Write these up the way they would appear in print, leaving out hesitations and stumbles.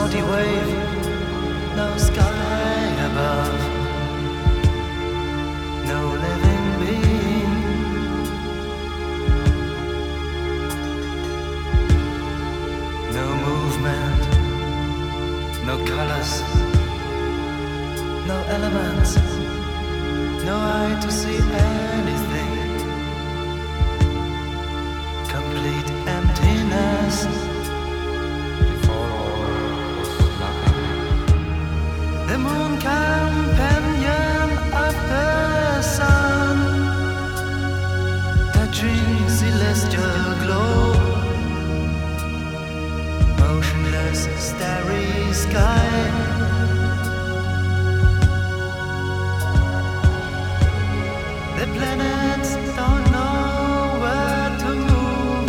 salty wave, no sky above, no living being. No movement, no colors, no elements, no eye to see anything. Complete emptiness. Before all was nothing. The moon companion of the sun, touching celestial glow. Motionless starry sky. The planets don't know where to move.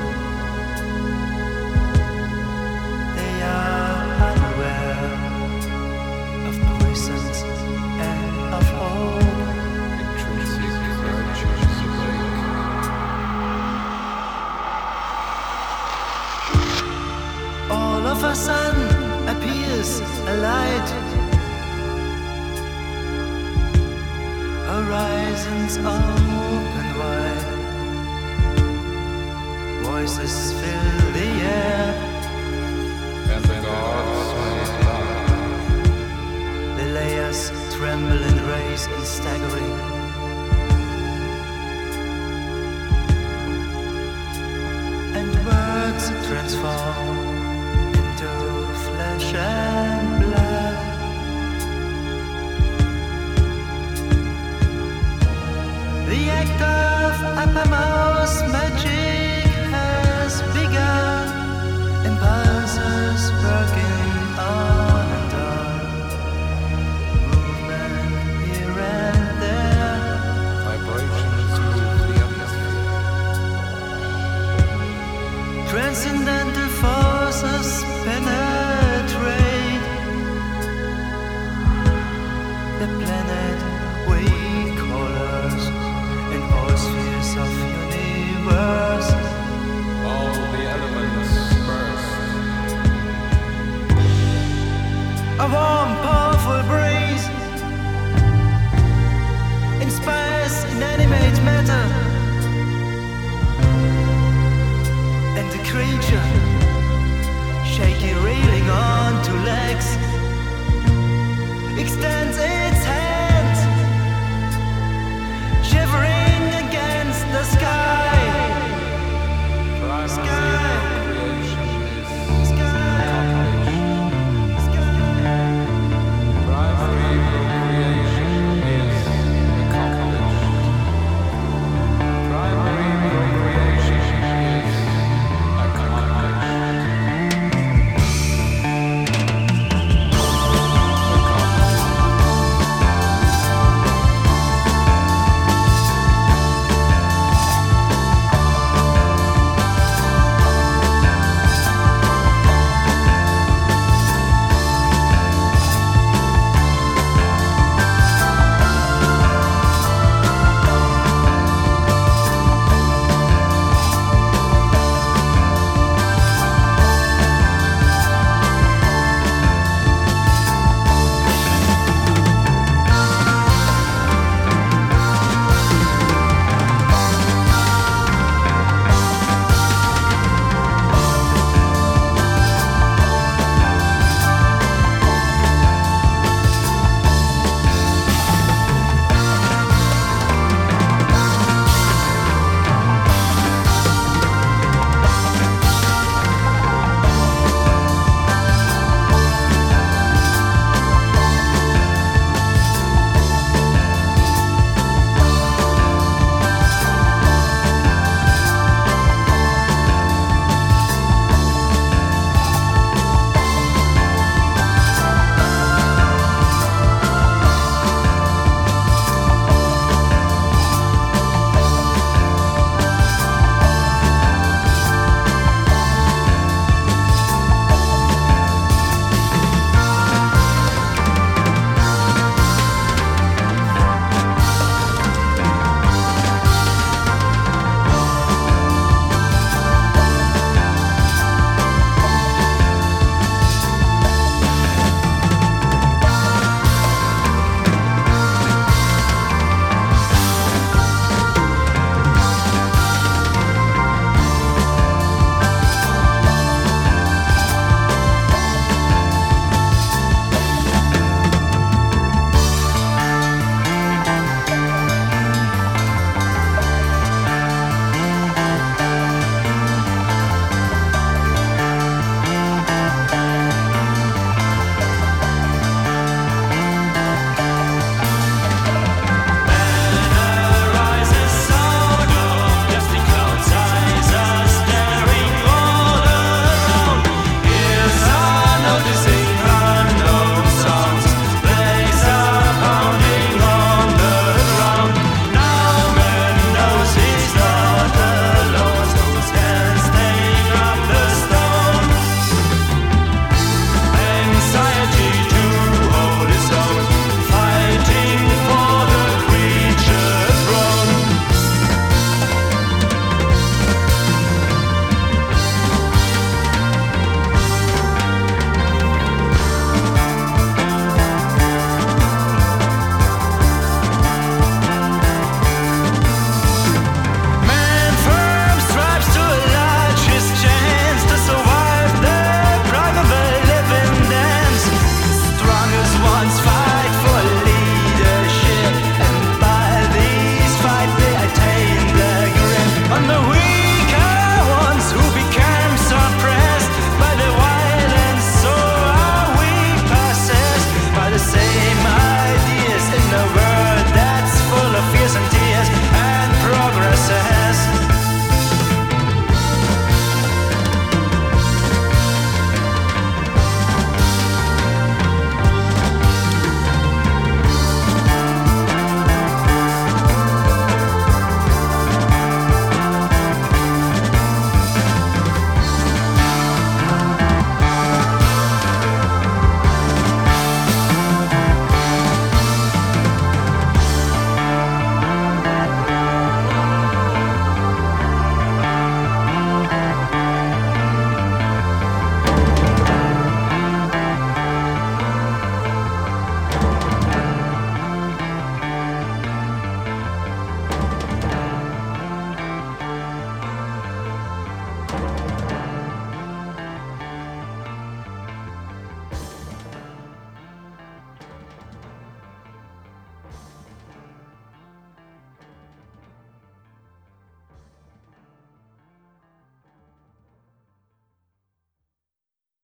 They are unaware of poisons and of hope. Intrinsic virtues awake. All of a sudden appears a light. Horizons open wide. Voices fill the air. And the gods made love. The layers tremble and raise in staggering. And words transform into flesh and blood. The act of uppermost magic has begun. Impulses working on and on. Movement here and there. Vibrations move the atmosphere. Transcendental forces penetrate the planet we call Earth. In all spheres of universe, All the elements burst. a warm, powerful breeze inspires inanimate matter, and the creature, shaky, reeling on two legs, extends